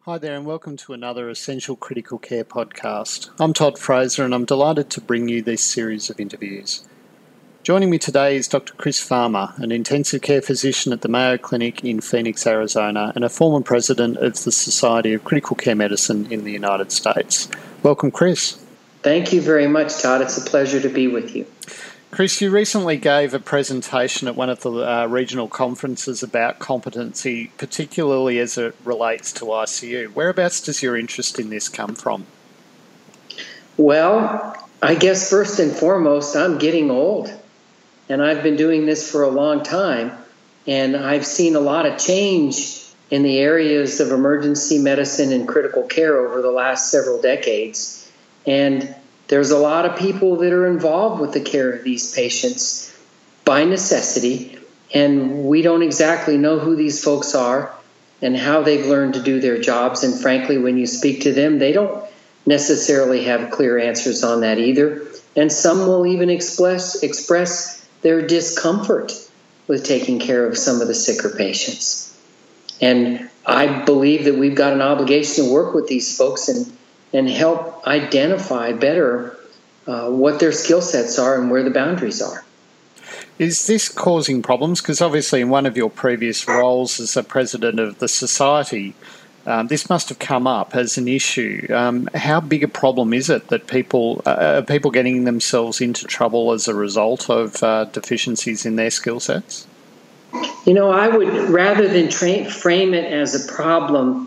Hi there, and welcome to another Essential Critical Care podcast. I'm Todd Fraser, and I'm delighted to bring you this series of interviews. Joining me today is Dr. Chris Farmer, an intensive care physician at the Mayo Clinic in Phoenix, Arizona, and a former president of the Society of Critical Care Medicine in the United States. Welcome, Chris. Thank you very much, Todd. It's a pleasure to be with you. Chris, you recently gave a presentation at one of the regional conferences about competency, particularly as it relates to ICU. Whereabouts does your interest in this come from? Well, I guess first and foremost, I'm getting old, and I've been doing this for a long time, and I've seen a lot of change in the areas of emergency medicine and critical care over the last several decades. And there's a lot of people that are involved with the care of these patients by necessity, and we don't exactly know who these folks are and how they've learned to do their jobs. And frankly, when you speak to them, they don't necessarily have clear answers on that either. And some will even express their discomfort with taking care of some of the sicker patients. And I believe that we've got an obligation to work with these folks and help identify better what their skill sets are and where the boundaries are. Is this causing problems? Because obviously in one of your previous roles as a president of the society, this must have come up as an issue. How big a problem is it that people getting themselves into trouble as a result of deficiencies in their skill sets? You know, I would, rather than frame it as a problem,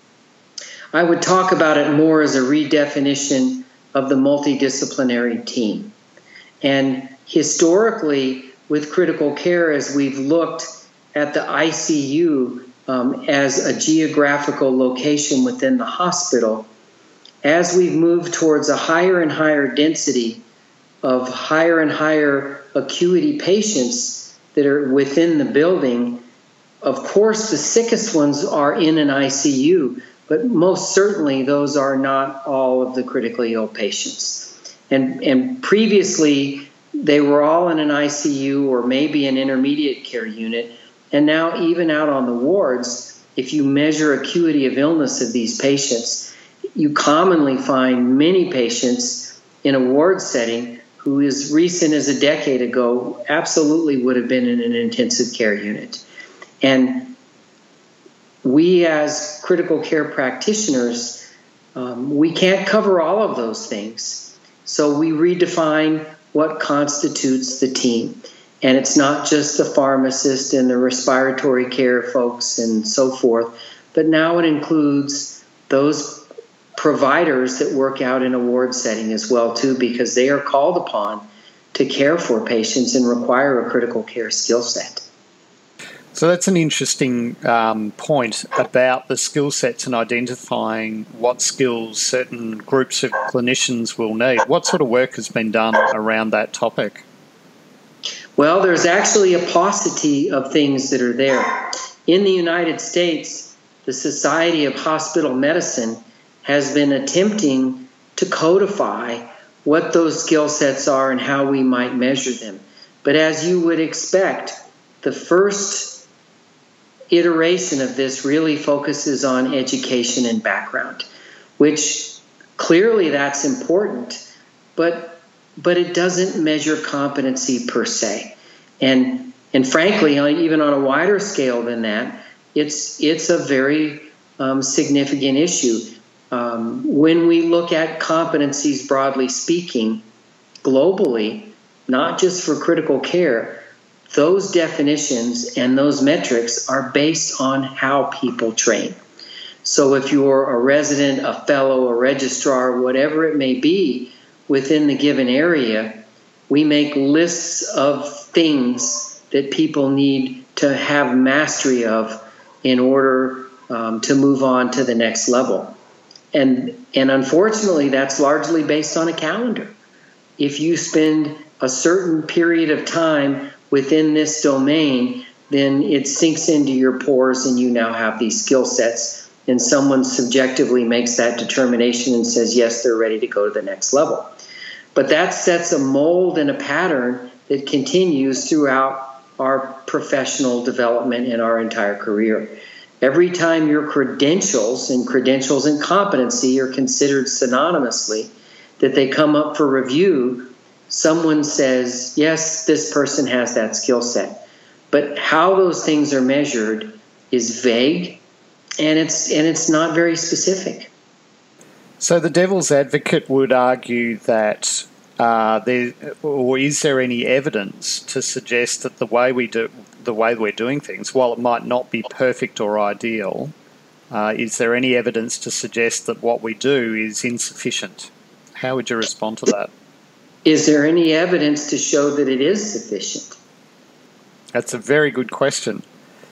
I would talk about it more as a redefinition of the multidisciplinary team. And historically, with critical care, as we've looked at the ICU as a geographical location within the hospital, as we've moved towards a higher and higher density of higher and higher acuity patients that are within the building, of course, the sickest ones are in an ICU, but most certainly those are not all of the critically ill patients. And previously, they were all in an ICU or maybe an intermediate care unit. And now even out on the wards, if you measure acuity of illness of these patients, you commonly find many patients in a ward setting who, as recent as a decade ago, absolutely would have been in an intensive care unit. And we as critical care practitioners, we can't cover all of those things. So we redefine what constitutes the team. And it's not just the pharmacist and the respiratory care folks and so forth, but now it includes those providers that work out in a ward setting as well too, because they are called upon to care for patients and require a critical care skill set. So that's an interesting point about the skill sets and identifying what skills certain groups of clinicians will need. What sort of work has been done around that topic? Well, there's actually a paucity of things that are there. In the United States, the Society of Hospital Medicine has been attempting to codify what those skill sets are and how we might measure them. But as you would expect, the first iteration of this really focuses on education and background, which clearly that's important, but it doesn't measure competency per se. And frankly, even on a wider scale than that, it's a very significant issue. When we look at competencies broadly speaking, globally, not just for critical care, those definitions and those metrics are based on how people train. So if you're a resident, a fellow, a registrar, whatever it may be within the given area, we make lists of things that people need to have mastery of in order to move on to the next level. And unfortunately, that's largely based on a calendar. If you spend a certain period of time within this domain, then it sinks into your pores and you now have these skill sets, and someone subjectively makes that determination and says, yes, they're ready to go to the next level. But that sets a mold and a pattern that continues throughout our professional development and our entire career. every time your credentials and competency are considered synonymously, that they come up for review, someone says, yes, this person has that skill set. But how those things are measured is vague, and it's not very specific. So the devil's advocate would argue that is there any evidence to suggest that the way we're doing things, while it might not be perfect or ideal, is there any evidence to suggest that what we do is insufficient? How would you respond to that? Is there any evidence to show that it is sufficient? That's a very good question.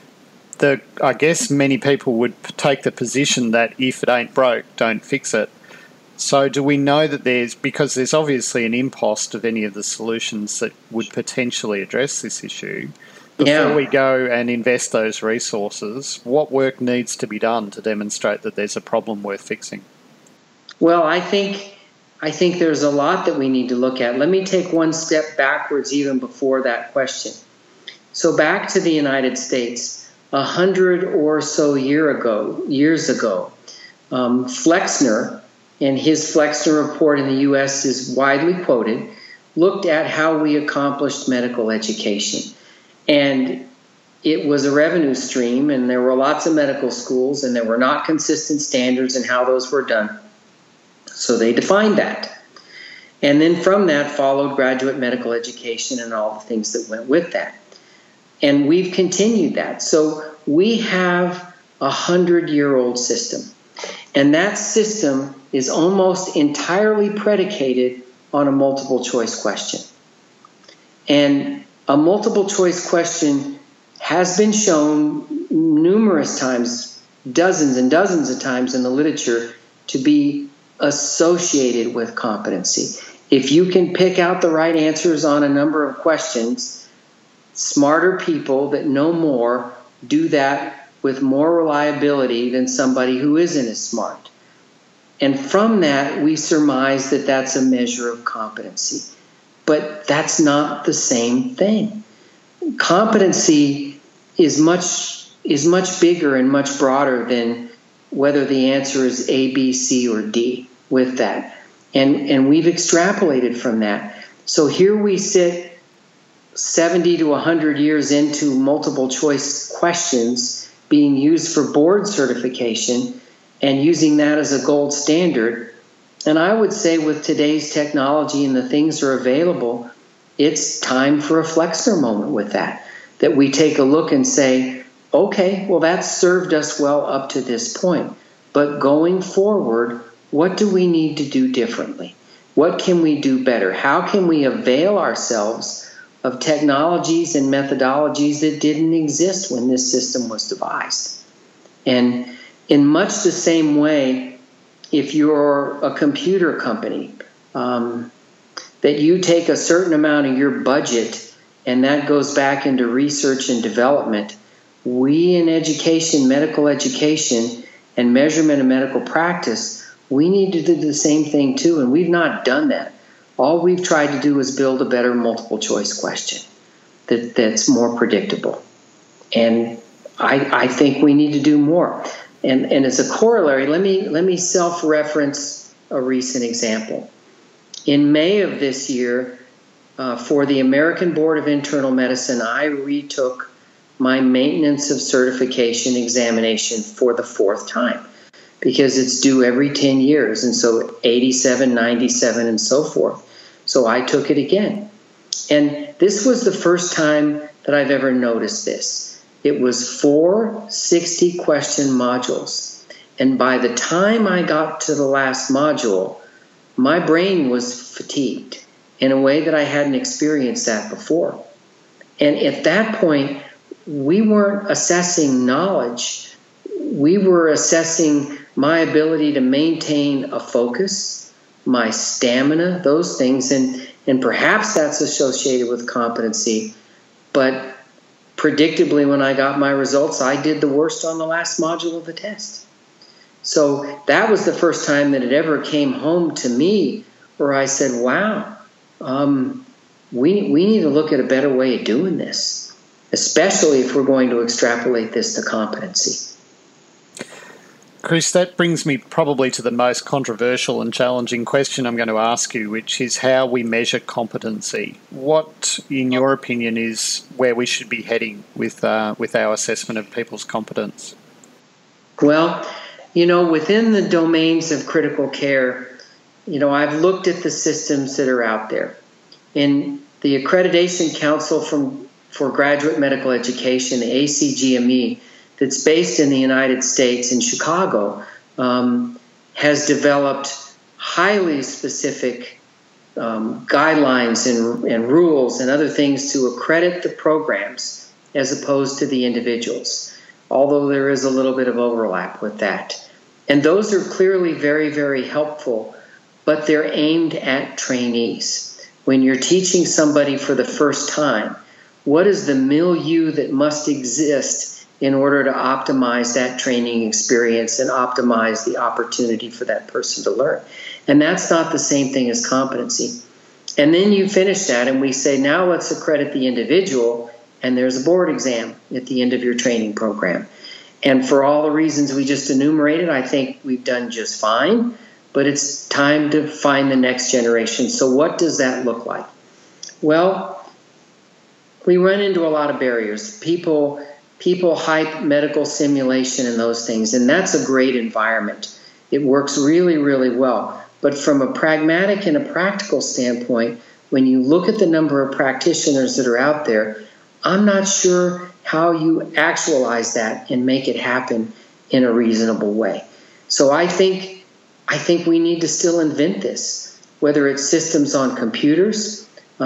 I guess many people would take the position that if it ain't broke, don't fix it. So do we know that because there's obviously an impost of any of the solutions that would potentially address this issue, before we go and invest those resources, what work needs to be done to demonstrate that there's a problem worth fixing? Well, I think there's a lot that we need to look at. Let me take one step backwards even before that question. So back to the United States, 100 or so years ago, Flexner, and his Flexner report in the U.S. is widely quoted, looked at how we accomplished medical education. And it was a revenue stream, and there were lots of medical schools, and there were not consistent standards in how those were done. So they defined that. And then from that followed graduate medical education and all the things that went with that. And we've continued that. So we have a 100-year-old system. And that system is almost entirely predicated on a multiple choice question. And a multiple choice question has been shown numerous times, dozens and dozens of times in the literature, to be associated with competency. If you can pick out the right answers on a number of questions, smarter people that know more do that with more reliability than somebody who isn't as smart. And from that, we surmise that that's a measure of competency. But that's not the same thing. Competency is much bigger and much broader than whether the answer is A, B, C, or D with that. And we've extrapolated from that. So here we sit 70 to 100 years into multiple choice questions being used for board certification and using that as a gold standard. And I would say with today's technology and the things that are available, it's time for a Flexner moment with that we take a look and say, okay, well, that's served us well up to this point. But going forward, what do we need to do differently? What can we do better? How can we avail ourselves of technologies and methodologies that didn't exist when this system was devised? And in much the same way, if you're a computer company, that you take a certain amount of your budget and that goes back into research and development, we in education, medical education, and measurement of medical practice, we need to do the same thing too, and we've not done that. All we've tried to do is build a better multiple choice question that's more predictable. And I think we need to do more. And as a corollary, let me self-reference a recent example. In May of this year, for the American Board of Internal Medicine, I retook my maintenance of certification examination for the 4th time because it's due every 10 years. And so 87, 97, and so forth. So I took it again. And this was the first time that I've ever noticed this. It was 4 60-question modules. And by the time I got to the last module, my brain was fatigued in a way that I hadn't experienced that before. And at that point, we weren't assessing knowledge. We were assessing my ability to maintain a focus, my stamina, those things. And perhaps that's associated with competency. But predictably, when I got my results, I did the worst on the last module of the test. So that was the first time that it ever came home to me where I said, wow, we need to look at a better way of doing this, especially if we're going to extrapolate this to competency. Chris, that brings me probably to the most controversial and challenging question I'm going to ask you, which is how we measure competency. What, in your opinion, is where we should be heading with our assessment of people's competence? Well, within the domains of critical care, I've looked at the systems that are out there. In the Accreditation Council for Graduate Medical Education, the ACGME, that's based in the United States in Chicago, has developed highly specific guidelines and rules and other things to accredit the programs as opposed to the individuals, although there is a little bit of overlap with that. And those are clearly very, very helpful, but they're aimed at trainees. When you're teaching somebody for the first time, what is the milieu that must exist in order to optimize that training experience and optimize the opportunity for that person to learn? And that's not the same thing as competency. And then you finish that and we say, now let's accredit the individual, and there's a board exam at the end of your training program. And for all the reasons we just enumerated, I think we've done just fine, but it's time to find the next generation. So what does that look like? Well, we run into a lot of barriers. People hype medical simulation and those things, and that's a great environment. It works really, really well. But from a pragmatic and a practical standpoint, when you look at the number of practitioners that are out there, I'm not sure how you actualize that and make it happen in a reasonable way. So I think we need to still invent this, whether it's systems on computers.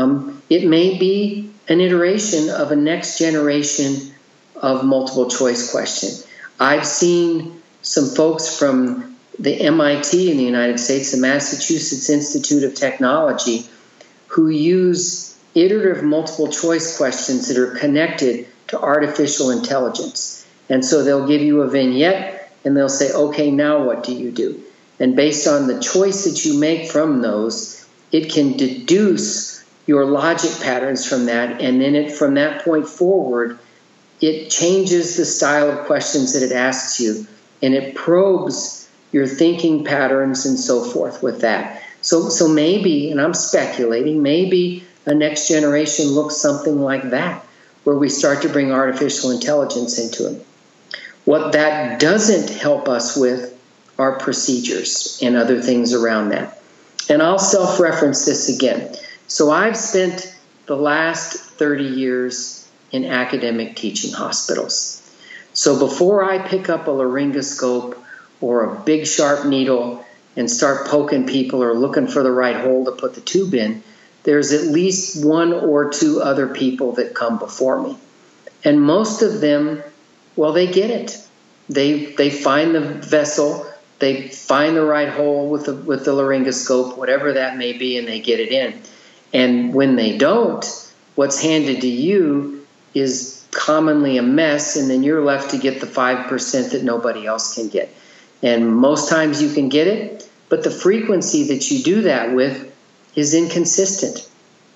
It may be an iteration of a next generation of multiple choice question. I've seen some folks from the MIT in the United States, the Massachusetts Institute of Technology, who use iterative multiple choice questions that are connected to artificial intelligence. And so they'll give you a vignette and they'll say, okay, now what do you do? And based on the choice that you make from those, it can deduce your logic patterns from that, and then from that point forward, it changes the style of questions that it asks you, and it probes your thinking patterns and so forth with that. So maybe, and I'm speculating, maybe a next generation looks something like that, where we start to bring artificial intelligence into it. What that doesn't help us with are procedures and other things around that. And I'll self-reference this again. So I've spent the last 30 years in academic teaching hospitals. So before I pick up a laryngoscope or a big sharp needle and start poking people or looking for the right hole to put the tube in, there's at least one or two other people that come before me. And most of them, well, they get it. They find the vessel, they find the right hole with the laryngoscope, whatever that may be, and they get it in. And when they don't, what's handed to you is commonly a mess, and then you're left to get the 5% that nobody else can get. And most times you can get it, but the frequency that you do that with is inconsistent.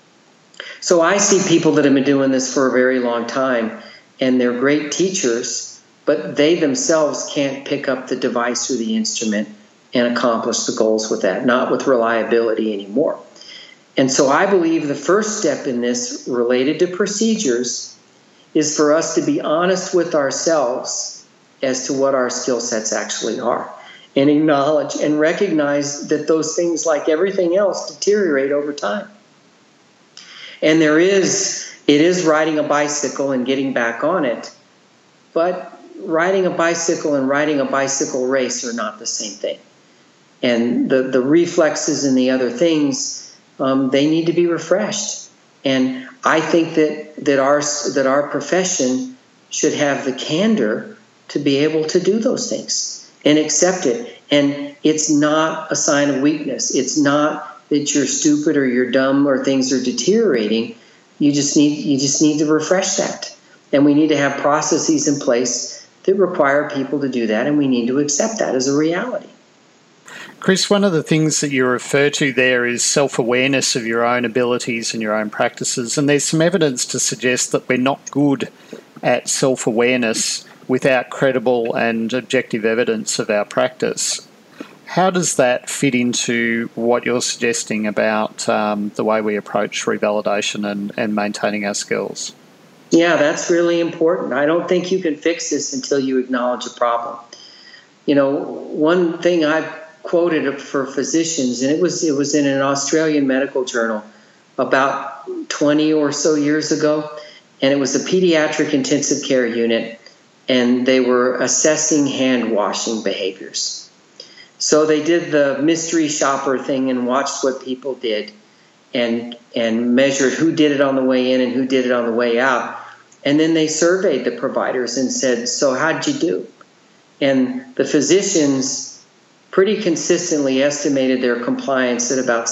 So I see people that have been doing this for a very long time, and they're great teachers, but they themselves can't pick up the device or the instrument and accomplish the goals with that, not with reliability anymore. And so I believe the first step in this related to procedures is for us to be honest with ourselves as to what our skill sets actually are, and acknowledge and recognize that those things, like everything else, deteriorate over time. And it is riding a bicycle and getting back on it, but riding a bicycle and riding a bicycle race are not the same thing. And the reflexes and the other things, they need to be refreshed. And I think that our profession should have the candor to be able to do those things and accept it. And it's not a sign of weakness. It's not that you're stupid or you're dumb or things are deteriorating. You just need to refresh that. And we need to have processes in place that require people to do that, and we need to accept that as a reality. Chris, one of the things that you refer to there is self-awareness of your own abilities and your own practices, and there's some evidence to suggest that we're not good at self-awareness without credible and objective evidence of our practice. How does that fit into what you're suggesting about the way we approach revalidation and maintaining our skills? Yeah, that's really important. I don't think you can fix this until you acknowledge a problem. You know, one thing I've quoted for physicians, and it was in an Australian medical journal about 20 or so years ago, and it was a pediatric intensive care unit, and they were assessing hand washing behaviors. So they did the mystery shopper thing and watched what people did and measured who did it on the way in and who did it on the way out. And then they surveyed the providers and said, so how'd you do? And the physicians pretty consistently estimated their compliance at about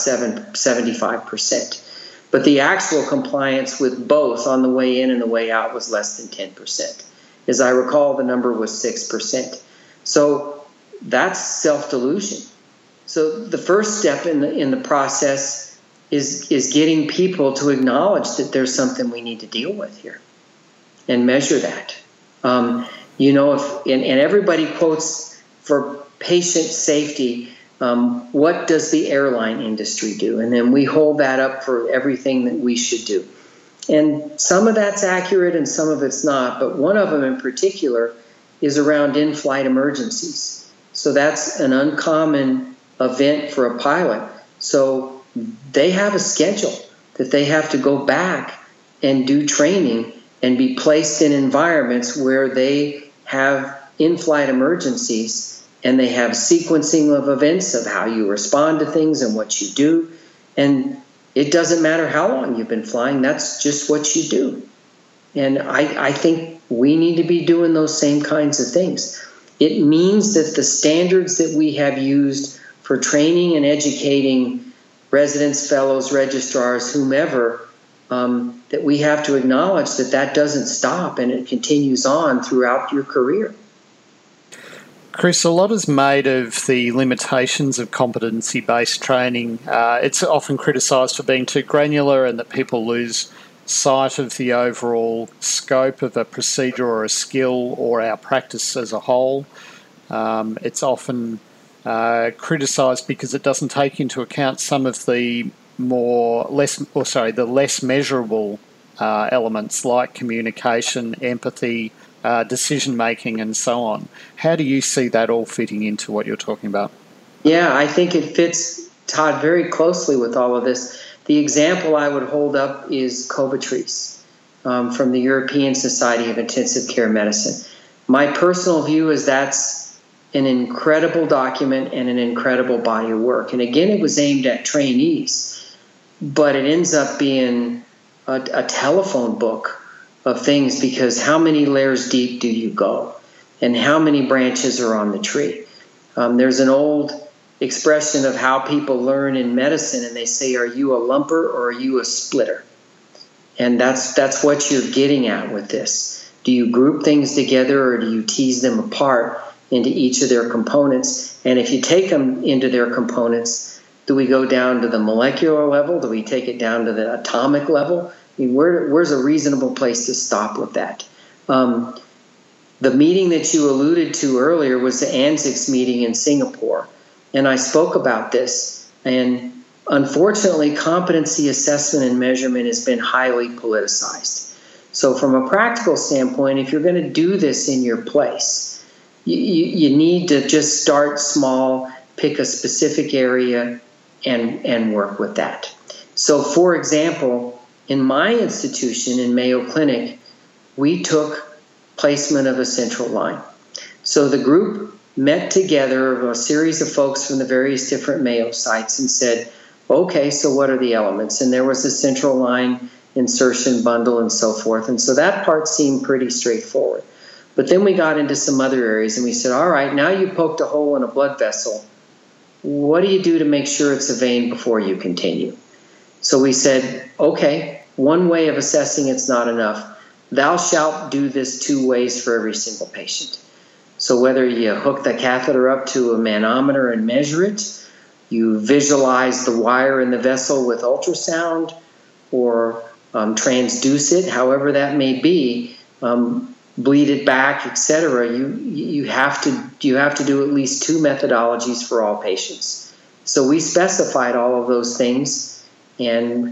75%. But the actual compliance with both on the way in and the way out was less than 10%. As I recall, the number was 6%. So that's self-delusion. So the first step in the process is getting people to acknowledge that there's something we need to deal with here and measure that. You know, and everybody quotes for patient safety, what does the airline industry do? And then we hold that up for everything that we should do. And some of that's accurate and some of it's not, but one of them in particular is around in-flight emergencies. So that's an uncommon event for a pilot. So they have a schedule that they have to go back and do training and be placed in environments where they have in-flight emergencies, and they have sequencing of events of how you respond to things and what you do. And it doesn't matter how long you've been flying, that's just what you do. And I think we need to be doing those same kinds of things. It means that the standards that we have used for training and educating residents, fellows, registrars, whomever, that we have to acknowledge that doesn't stop and it continues on throughout your career. Chris, a lot is made of the limitations of competency-based training. It's often criticised for being too granular and that people lose sight of the overall scope of a procedure or a skill or our practice as a whole. It's often criticised because it doesn't take into account some of the less measurable elements like communication, empathy, decision-making and so on. How do you see that all fitting into what you're talking about? Yeah, I think it fits, Todd, very closely with all of this. The example I would hold up is COBITRICE from the European Society of Intensive Care Medicine. My personal view is that's an incredible document and an incredible body of work. And again, it was aimed at trainees, but it ends up being a telephone book of things, because how many layers deep do you go and how many branches are on the tree? There's an old expression of how people learn in medicine, and they say, are you a lumper or are you a splitter? And that's what you're getting at with this. Do you group things together or do you tease them apart into each of their components? And if you take them into their components, do we go down to the molecular level? Do we take it down to the atomic level? I mean, where's a reasonable place to stop with that? The meeting that you alluded to earlier was the ANZICS meeting in Singapore, and I spoke about this. And unfortunately, competency assessment and measurement has been highly politicized. So from a practical standpoint, if you're going to do this in your place, you need to just start small, pick a specific area, and work with that. So, for example, in my institution, in Mayo Clinic, we took placement of a central line. So the group met together, a series of folks from the various different Mayo sites, and said, okay, so what are the elements? And there was a central line insertion bundle and so forth. And so that part seemed pretty straightforward. But then we got into some other areas and we said, all right, now you poked a hole in a blood vessel. What do you do to make sure it's a vein before you continue? So we said, okay, one way of assessing it's not enough. Thou shalt do this 2 ways for every single patient. So whether you hook the catheter up to a manometer and measure it, you visualize the wire in the vessel with ultrasound, or transduce it, however that may be, bleed it back, etc. You have to do at least 2 methodologies for all patients. So we specified all of those things, and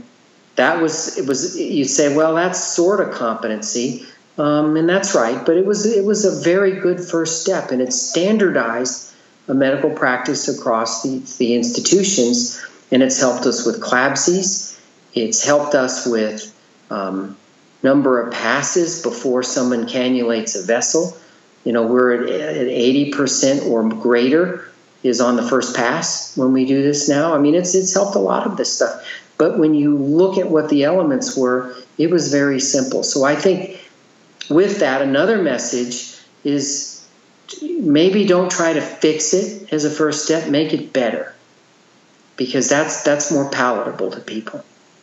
you'd say, well, that's sort of competency, and that's right, but it was a very good first step, and it standardized a medical practice across the institutions, and it's helped us with CLABSIs. It's helped us with number of passes before someone cannulates a vessel. We're at 80% or greater is on the first pass when we do this now. I mean, it's helped a lot of this stuff. But when you look at what the elements were, it was very simple. So I think with that, another message is maybe don't try to fix it as a first step, make it better, because that's more palatable to people.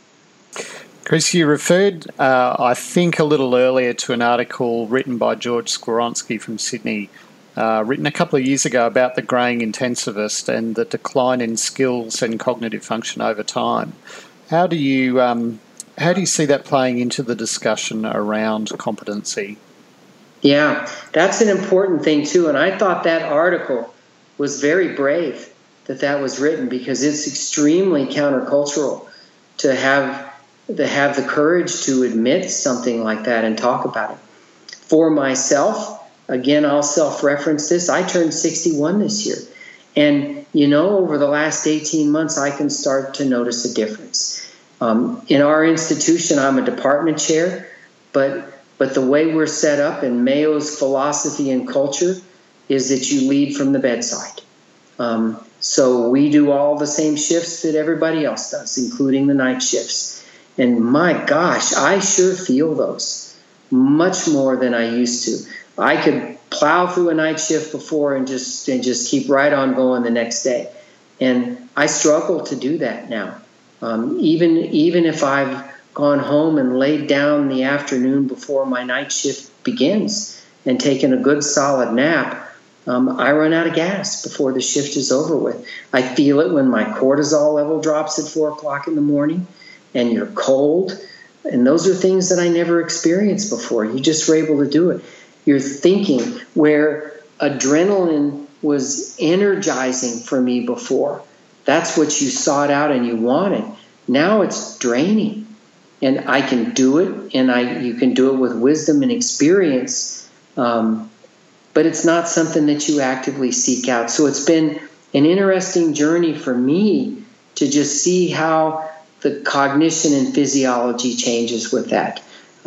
Chris, you referred, I think, a little earlier to an article written by George Skowronski from Sydney, written a couple of years ago about the greying intensivist and the decline in skills and cognitive function over time. How do you see that playing into the discussion around competency? Yeah, that's an important thing too, and I thought that article was very brave that was written, because it's extremely countercultural to have the courage to admit something like that and talk about it. For myself, again, I'll self-reference this. I turned 61 this year. And, over the last 18 months, I can start to notice a difference. In our institution, I'm a department chair, but the way we're set up in Mayo's philosophy and culture is that you lead from the bedside. So we do all the same shifts that everybody else does, including the night shifts. And my gosh, I sure feel those much more than I used to. I could plow through a night shift before and just keep right on going the next day. And I struggle to do that now. Even if I've gone home and laid down the afternoon before my night shift begins and taken a good solid nap, I run out of gas before the shift is over with. I feel it when my cortisol level drops at 4 o'clock in the morning, and you're cold. And those are things that I never experienced before. You just were able to do it. You're thinking where adrenaline was energizing for me before. That's what you sought out and you wanted. Now it's draining. And I can do it, and you can do it with wisdom and experience, but it's not something that you actively seek out. So it's been an interesting journey for me to just see how the cognition and physiology changes with that.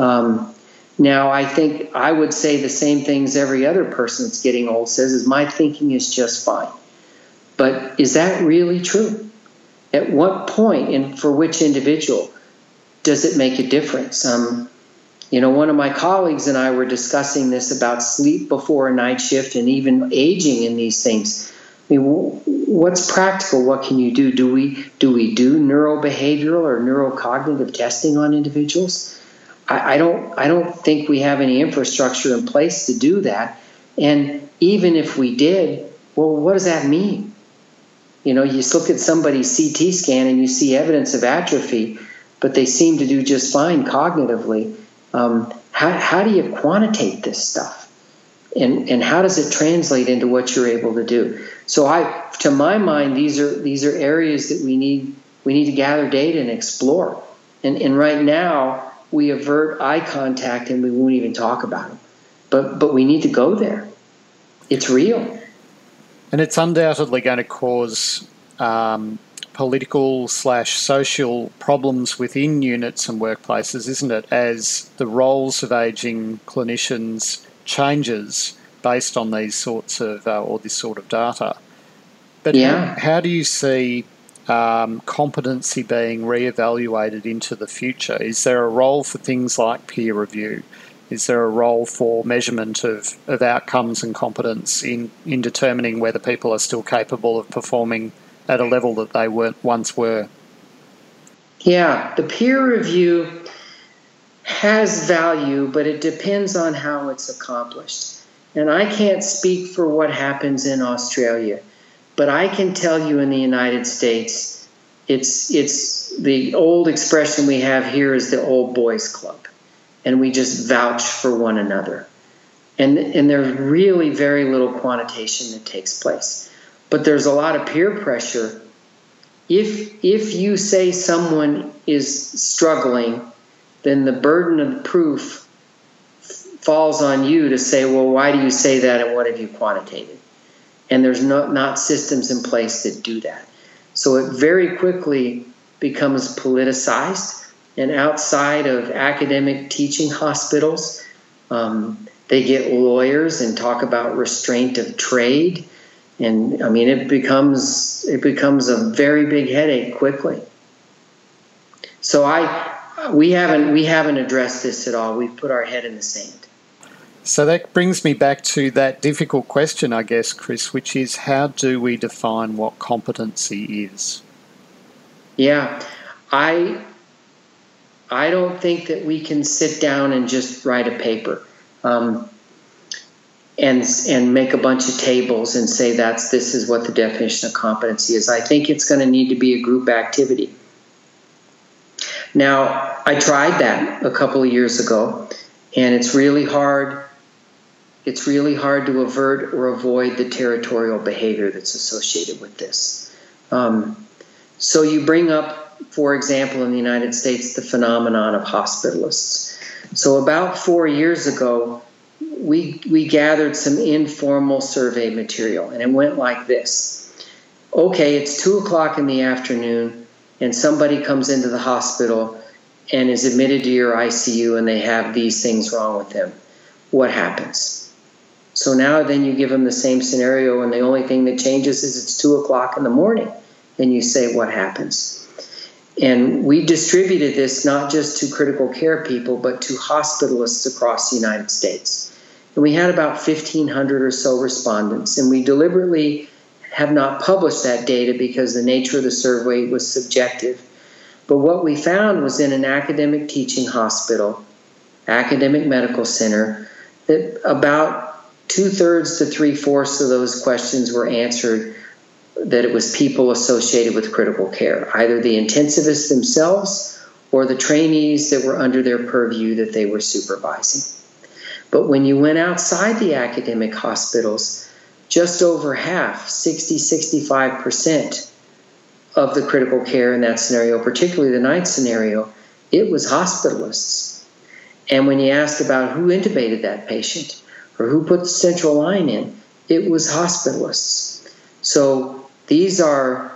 Now, I think I would say the same things every other person that's getting old says, is my thinking is just fine. But is that really true? At what point, and for which individual, does it make a difference? One of my colleagues and I were discussing this about sleep before a night shift and even aging in these things. I mean, what's practical? What can you do? Do we do neurobehavioral or neurocognitive testing on individuals? I don't think we have any infrastructure in place to do that. And even if we did, well, what does that mean? You look at somebody's CT scan and you see evidence of atrophy, but they seem to do just fine cognitively. How do you quantitate this stuff? And how does it translate into what you're able to do? So to my mind, these are areas that we need to gather data and explore. And right now, we avert eye contact and we won't even talk about it. But we need to go there. It's real. And it's undoubtedly going to cause political/social problems within units and workplaces, isn't it, as the roles of ageing clinicians changes based on these sorts of or this sort of data. But yeah. How do you see competency being reevaluated into the future? Is there a role for things like peer review? Is there a role for measurement of outcomes and competence in determining whether people are still capable of performing at a level that they once were? Yeah, the peer review has value, but it depends on how it's accomplished. And I can't speak for what happens in Australia, but I can tell you in the United States, it's the old expression we have here is the old boys club, and we just vouch for one another. And there's really very little quantitation that takes place. But there's a lot of peer pressure. If you say someone is struggling, then the burden of proof falls on you to say, well, why do you say that and what have you quantitated? And there's not systems in place that do that. So it very quickly becomes politicized, and outside of academic teaching hospitals, they get lawyers and talk about restraint of trade. And I mean, it becomes a very big headache quickly. So we haven't addressed this at all. We've put our head in the sand. So that brings me back to that difficult question, I guess, Chris, which is, how do we define what competency is? Yeah, I don't think that we can sit down and just write a paper and make a bunch of tables and say this is what the definition of competency is. I think it's going to need to be a group activity. Now, I tried that a couple of years ago, and it's really hard. It's really hard to avert or avoid the territorial behavior that's associated with this. So you bring up, for example, in the United States, the phenomenon of hospitalists. So about 4 years ago, we gathered some informal survey material, and it went like this. Okay, it's 2 o'clock in the afternoon, and somebody comes into the hospital and is admitted to your ICU, and they have these things wrong with them. What happens? So now then you give them the same scenario, and the only thing that changes is it's 2 o'clock in the morning, and you say, what happens? And we distributed this not just to critical care people, but to hospitalists across the United States. And we had about 1,500 or so respondents, and we deliberately have not published that data because the nature of the survey was subjective. But what we found was in an academic teaching hospital, academic medical center, that about 2/3 to 3/4 of those questions were answered that it was people associated with critical care, either the intensivists themselves or the trainees that were under their purview that they were supervising. But when you went outside the academic hospitals, just over half, 60-65% of the critical care in that scenario, particularly the night scenario, it was hospitalists. And when you asked about who intubated that patient or who put the central line in, it was hospitalists. So these are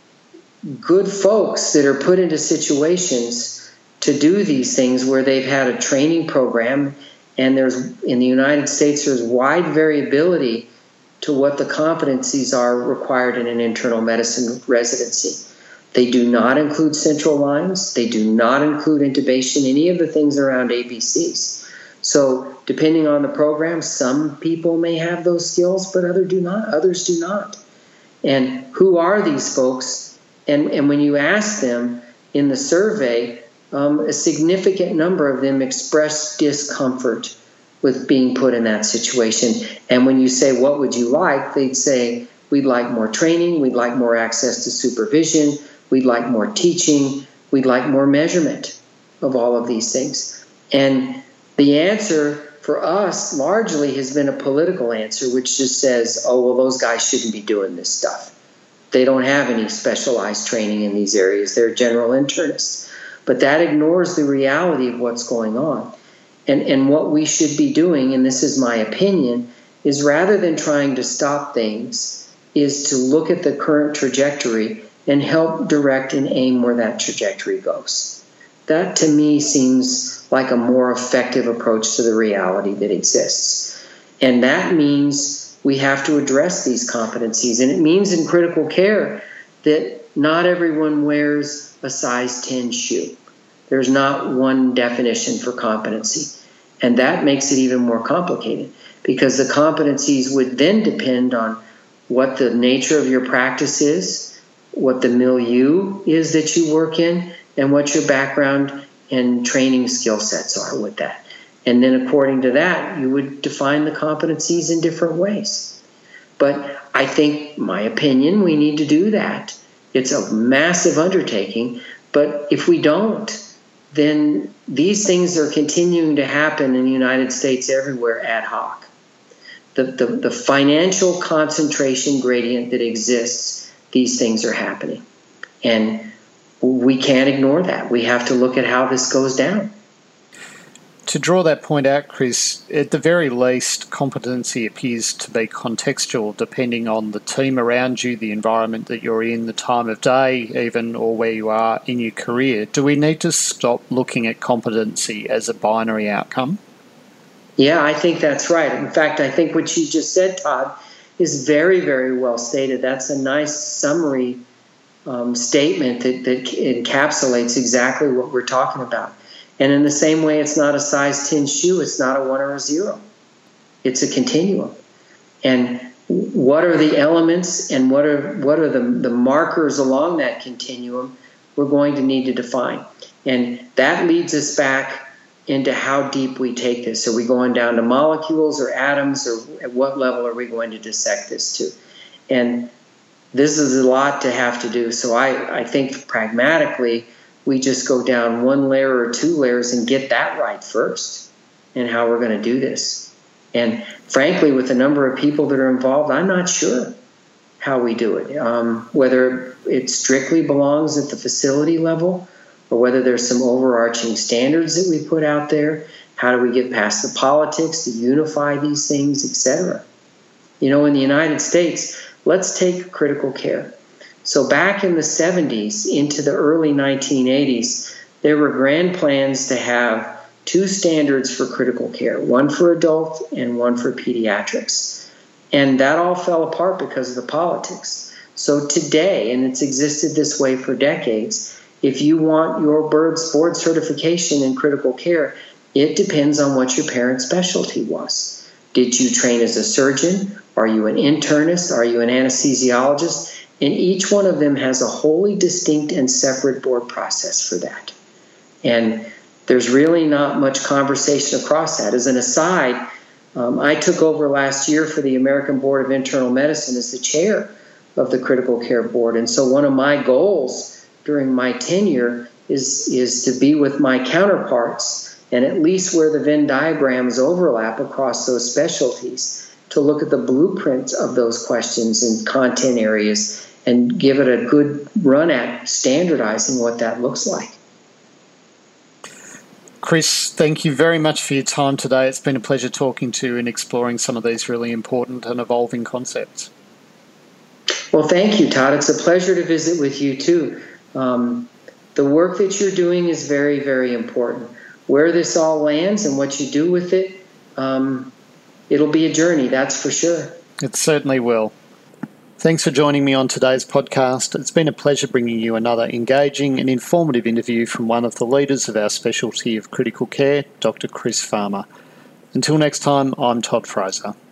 good folks that are put into situations to do these things where they've had a training program, and in the United States there's wide variability to what the competencies are required in an internal medicine residency. They do not include central lines. They do not include intubation, any of the things around ABCs. So depending on the program, some people may have those skills, but others do not. And who are these folks? And when you ask them in the survey, a significant number of them express discomfort with being put in that situation. And when you say, what would you like? They'd say, we'd like more training, we'd like more access to supervision, we'd like more teaching, we'd like more measurement of all of these things. And the answer for us largely has been a political answer, which just says, oh, well, those guys shouldn't be doing this stuff. They don't have any specialized training in these areas. They're general internists. But that ignores the reality of what's going on. And what we should be doing, and this is my opinion, is rather than trying to stop things, is to look at the current trajectory and help direct and aim where that trajectory goes. That, to me, seems like a more effective approach to the reality that exists. And that means we have to address these competencies. And it means in critical care that not everyone wears a size 10 shoe. There's not one definition for competency. And that makes it even more complicated, because the competencies would then depend on what the nature of your practice is, what the milieu is that you work in, and what your background and training skill sets are with that. And then according to that, you would define the competencies in different ways. But I think, my opinion, we need to do that. It's a massive undertaking, but if we don't, then these things are continuing to happen in the United States everywhere ad hoc. the financial concentration gradient that exists, these things are happening. And we can't ignore that. We have to look at how this goes down. To draw that point out, Chris, at the very least, competency appears to be contextual, depending on the team around you, the environment that you're in, the time of day even, or where you are in your career. Do we need to stop looking at competency as a binary outcome? Yeah, I think that's right. In fact, I think what you just said, Todd, is very, very well stated. That's a nice summary statement that encapsulates exactly what we're talking about. And in the same way, it's not a size 10 shoe. It's not a 1 or a 0. It's a continuum. And what are the elements and what are the markers along that continuum we're going to need to define? And that leads us back into how deep we take this. Are we going down to molecules or atoms, or at what level are we going to dissect this to? And this is a lot to have to do. So I think pragmatically, we just go down 1 layer or 2 layers and get that right first, and how we're going to do this. And frankly, with the number of people that are involved, I'm not sure how we do it, whether it strictly belongs at the facility level or whether there's some overarching standards that we put out there. How do we get past the politics to unify these things, etc.? You know, in the United States, let's take critical care. So back in the 70s into the early 1980s, there were grand plans to have 2 standards for critical care, one for adult and one for pediatrics. And that all fell apart because of the politics. So today, and it's existed this way for decades, if you want your board certification in critical care, it depends on what your parent's specialty was. Did you train as a surgeon? Are you an internist? Are you an anesthesiologist? And each one of them has a wholly distinct and separate board process for that. And there's really not much conversation across that. As an aside, I took over last year for the American Board of Internal Medicine as the chair of the Critical Care Board. And so one of my goals during my tenure is to be with my counterparts, and at least where the Venn diagrams overlap across those specialties, to look at the blueprint of those questions and content areas and give it a good run at standardizing what that looks like. Chris, thank you very much for your time today. It's been a pleasure talking to you and exploring some of these really important and evolving concepts. Well, thank you, Todd. It's a pleasure to visit with you, too. The work that you're doing is very, very important. Where this all lands and what you do with it, it'll be a journey, that's for sure. It certainly will. Thanks for joining me on today's podcast. It's been a pleasure bringing you another engaging and informative interview from one of the leaders of our specialty of critical care, Dr. Chris Farmer. Until next time, I'm Todd Fraser.